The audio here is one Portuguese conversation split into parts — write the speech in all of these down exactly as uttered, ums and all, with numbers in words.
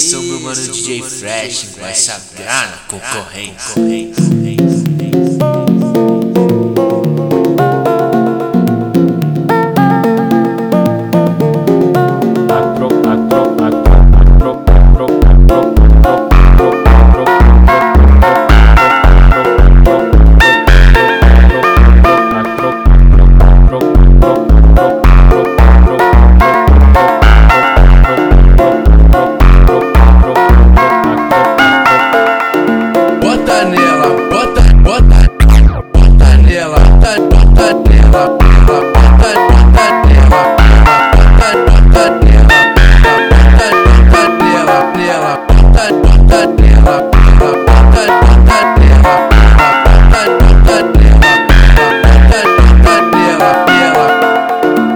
Esse é o meu mano D J Fresh com essa grana concorrente.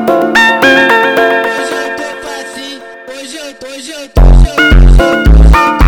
Hoje eu tô, hoje eu tô, hoje eu tô, hoje eu tô.